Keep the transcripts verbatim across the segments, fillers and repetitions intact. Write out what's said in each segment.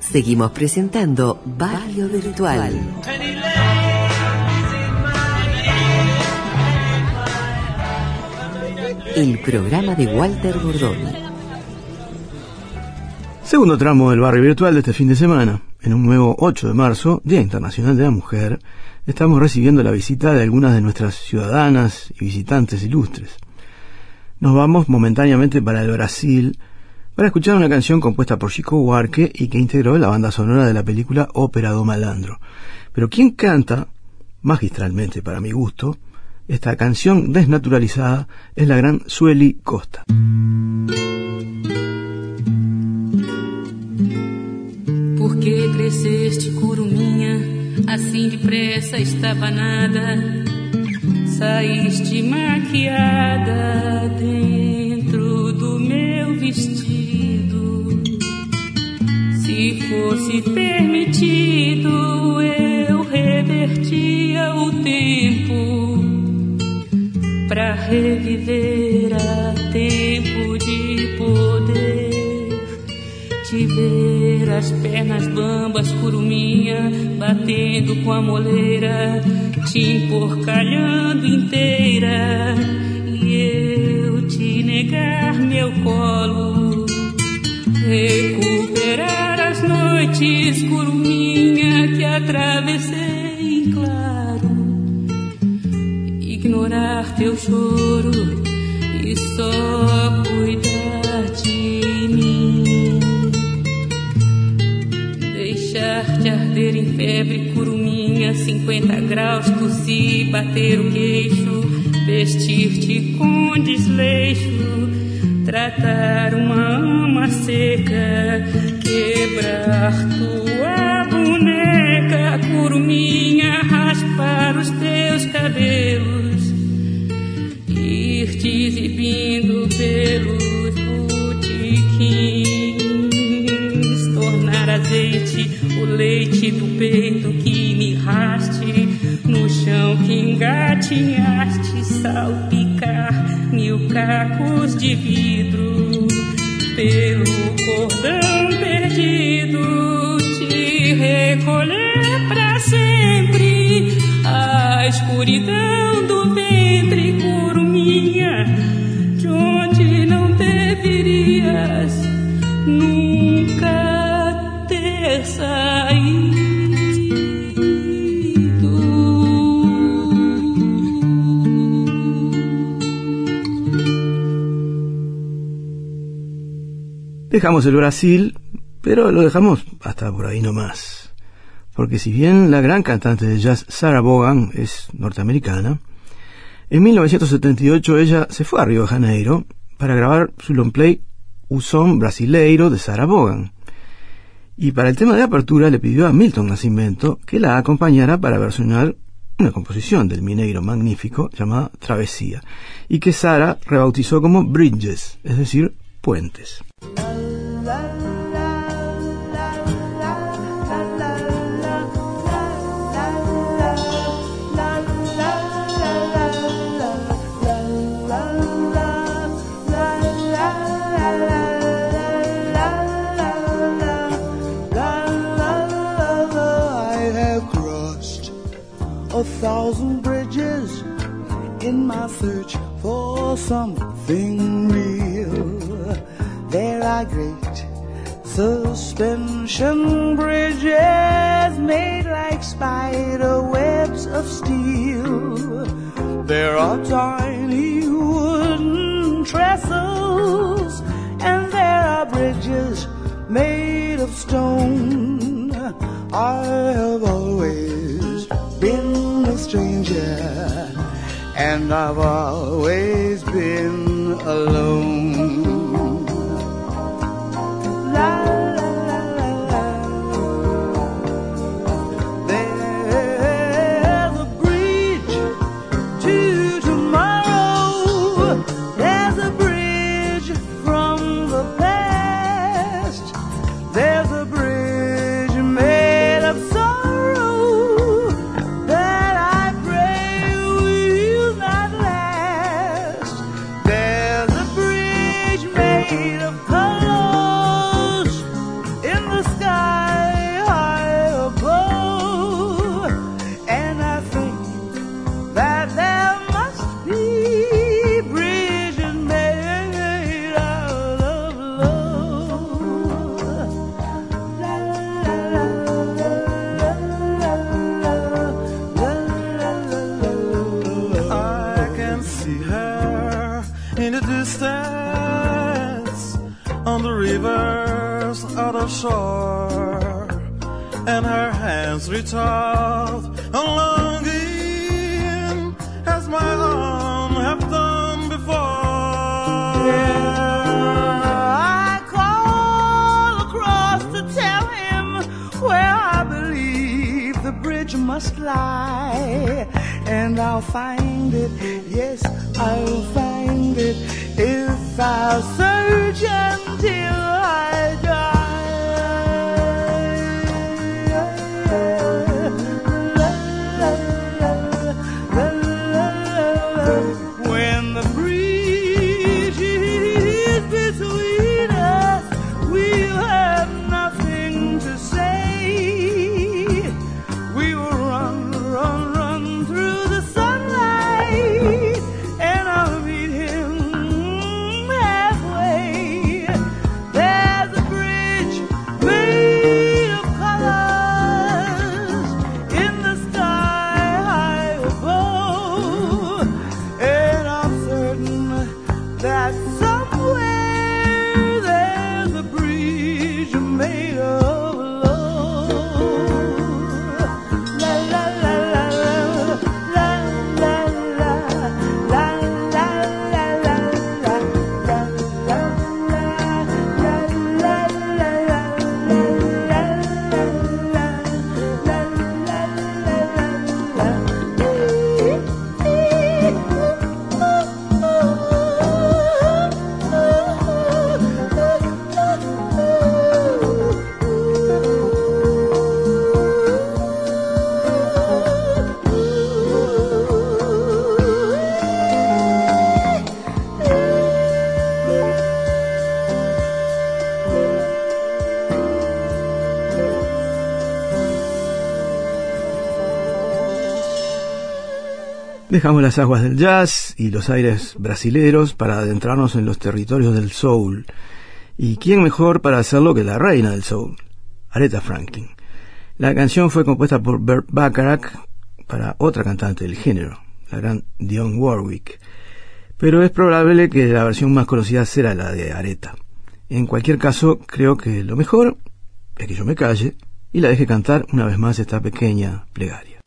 Seguimos presentando Barrio Virtual. El programa de Walter Bordoni. Segundo tramo del Barrio Virtual de este fin de semana. En un nuevo ocho de marzo, Día Internacional de la Mujer, estamos recibiendo la visita de algunas de nuestras ciudadanas y visitantes ilustres. Nos vamos momentáneamente para el Brasil para escuchar una canción compuesta por Chico Buarque y que integró la banda sonora de la película Ópera do Malandro. Pero quien canta, magistralmente para mi gusto, esta canción desnaturalizada es la gran Sueli Costa. Por que cresceste, curuminha, assim depressa estava nada? Saíste maquiada dentro do meu vestido. Se fosse permitido, eu revertia o tempo pra reviver a tempo de poder te ver as pernas bambas, curuminha, batendo com a moleira, te emporcalhando inteira, e eu te negar meu colo, recuperar as noites, curuminha, que atravessei em claro, ignorar teu choro e só cuidar de mim. Deixar-te arder em febre, curuminha, cinquenta graus, tossir, bater o queixo, vestir-te com desleixo, tratar uma ama seca, quebrar tua boneca, curuminha, raspar os teus cabelos, ir te exibindo pelos botiquins, tornar azeite o leite do peito que mirraste, no chão que engatinhaste, salpicar mil cacos de vidro, pelo cordão perdido, te recolher pra sempre, a escuridão do ventre, curuminha, de onde não deverias nunca ter saído. Dejamos el Brasil, pero lo dejamos hasta por ahí nomás. Porque si bien la gran cantante de jazz Sarah Vaughan es norteamericana, en mil novecientos setenta y ocho ella se fue a Río de Janeiro para grabar su long play O Som Brasileiro de Sarah Vaughan. Y para el tema de apertura le pidió a Milton Nascimento que la acompañara para versionar una composición del mineiro magnífico llamada Travesía, y que Sarah rebautizó como Bridges, es decir, puentes. A thousand bridges in my search for something real. There are great suspension bridges made like spider webs of steel. There are tiny wooden trestles, and there are bridges made of stone. I have always been a stranger, and I've always been alone. La, la, la, la, la. There's a bridge to tomorrow. There's a bridge from the past. There's a bridge made of sorrow that I pray will not last. There's a bridge made shore, and her hands reach out a longing as my arm have done before. Yeah, I call across to tell him where I believe the bridge must lie, and I'll find it, yes, I'll find it if I'll search until I die. When the bridge is between us, we'll have nothing to say. We will run, run, run through the sunlight, and I'll meet him halfway. There's a bridge made of colors in the sky high above, and I'm certain that somewhere there's a bridge made of love. La la la la la la la la la la la la Dejamos las aguas del jazz y los aires brasileros para adentrarnos en los territorios del soul. ¿Y quién mejor para hacerlo que la reina del soul, Aretha Franklin? La canción fue compuesta por Burt Bacharach para otra cantante del género, la gran Dionne Warwick. Pero es probable que la versión más conocida será la de Aretha. En cualquier caso, creo que lo mejor es que yo me calle y la deje cantar una vez más esta pequeña plegaria.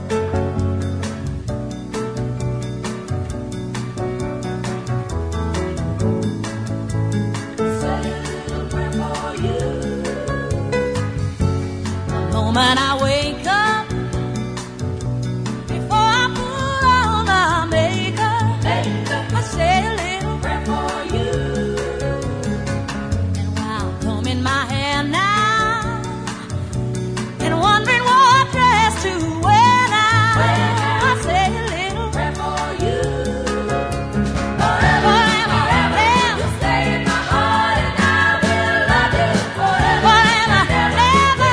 Moment I wake up, before I put on my makeup, makeup. I say a little prayer for you. And while combing my hair now, and wondering what dress to wear now, well, I say a little prayer for you. Forever, forever, forever, you stay in my heart, and I will love you forever, forever, forever.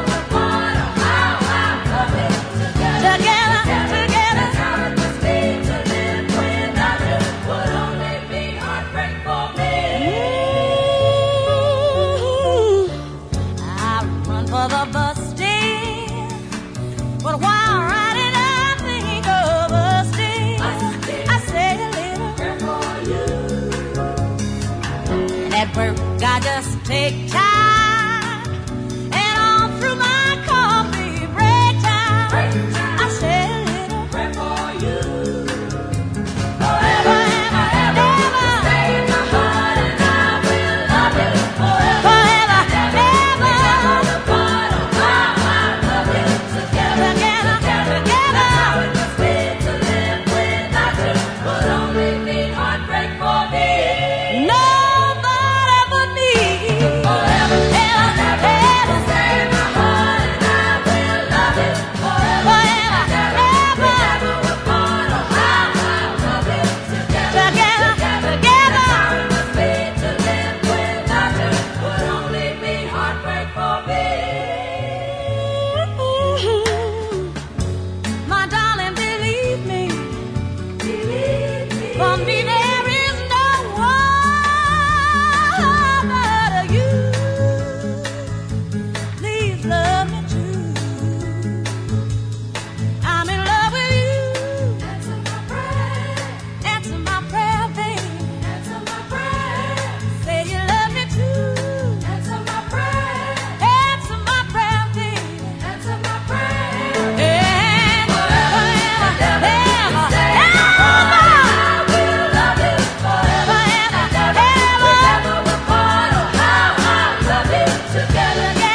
I just take time, and all through my coffee break time, break time. I say a little prayer for you. Forever, forever, ever, ever. Stay in my heart, and I will love you forever, forever, ever. Apart, oh, how I love you together, together, together, together. That's how it must be to live without you. Would only be heartbreak for me. No. Forever.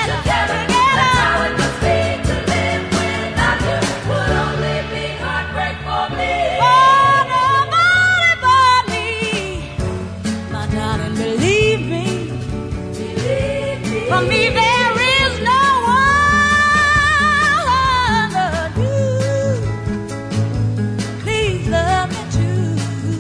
together. That's how it must be to live without you. Would only be heartbreak for me. Oh, nobody but me. My darling, believe me. Believe me. For me, there is no one but you. Please love me too.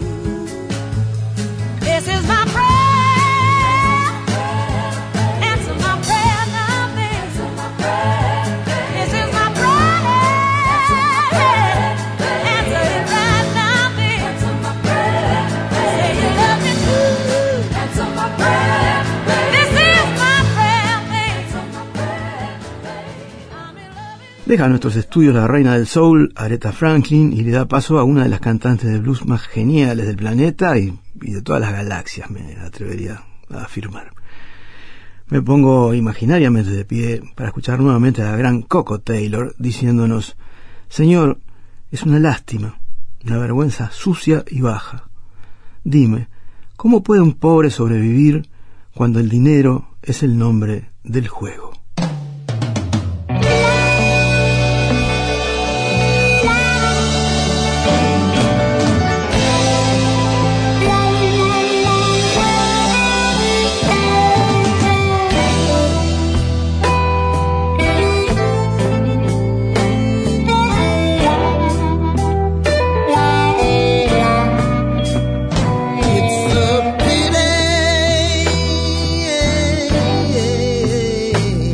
This is my prayer. Answer my prayer now, baby. This is my prayer. Answer it right now, baby. Say you love me too. Answer my prayer, baby. This is my prayer, baby. I'm in love with Deja nuestros estudios la reina del soul, Aretha Franklin, y le da paso a una de las cantantes de blues más geniales del planeta y, y de todas las galaxias, me atrevería a afirmar. Me pongo imaginariamente de pie para escuchar nuevamente a la gran Coco Taylor diciéndonos: Señor, es una lástima, una vergüenza sucia y baja. Dime, ¿cómo puede un pobre sobrevivir cuando el dinero es el nombre del juego? It's a pity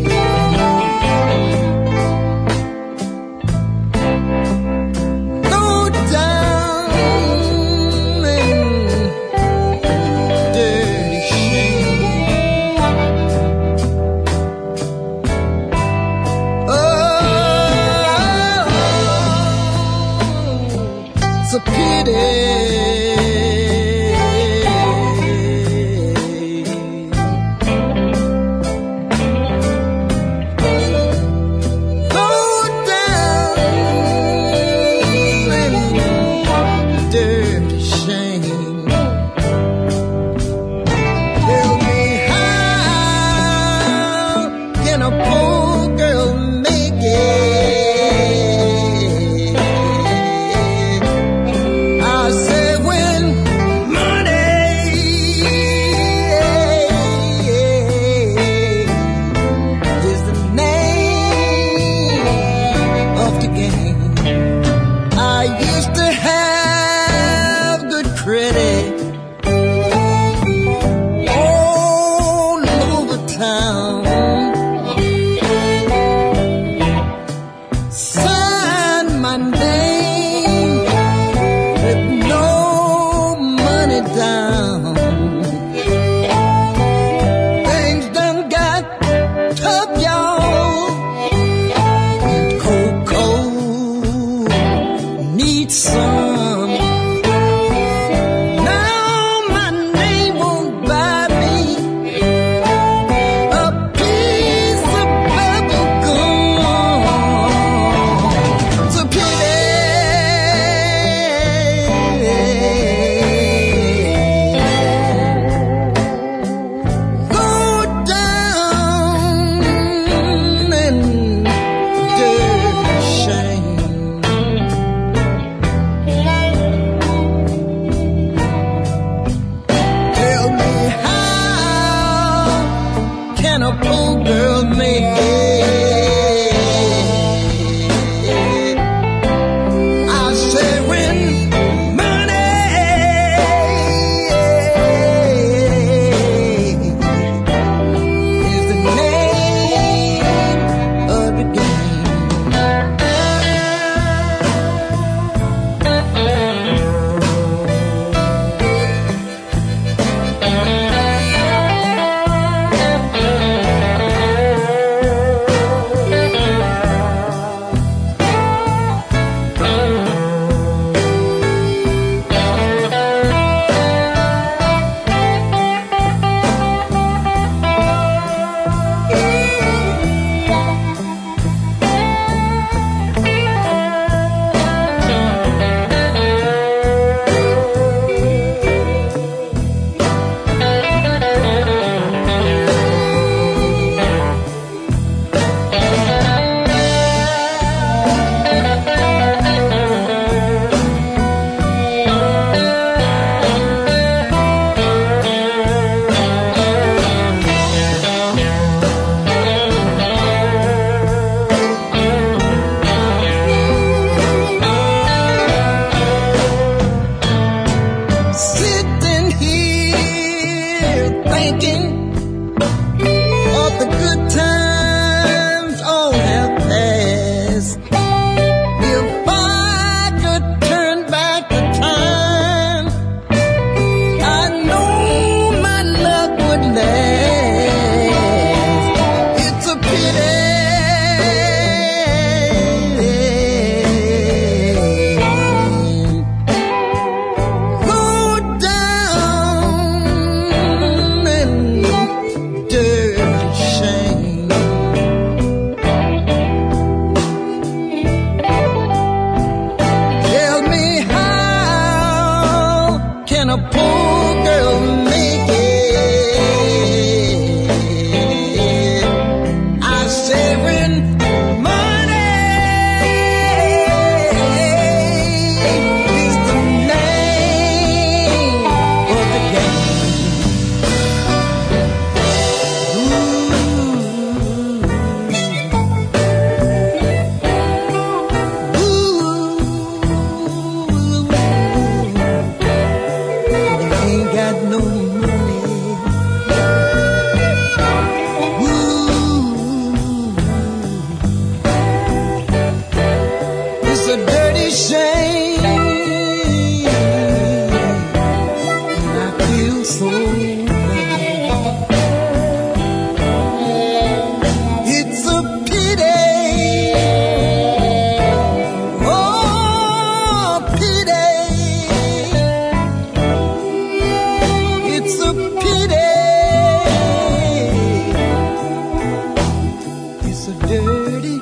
so dirty,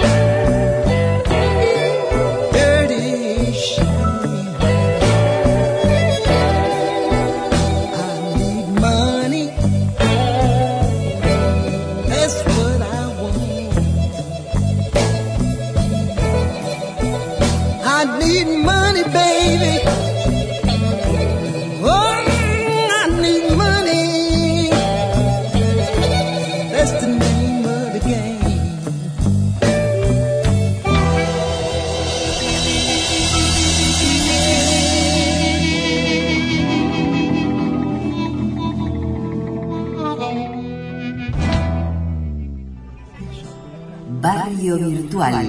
dirty shame. I need money, that's what I want. I need money, baby. Oh, I need money. That's the name of the game. Barrio Virtual.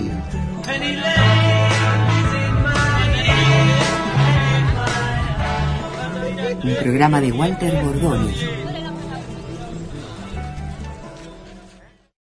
Un programa de Walter Bordoni.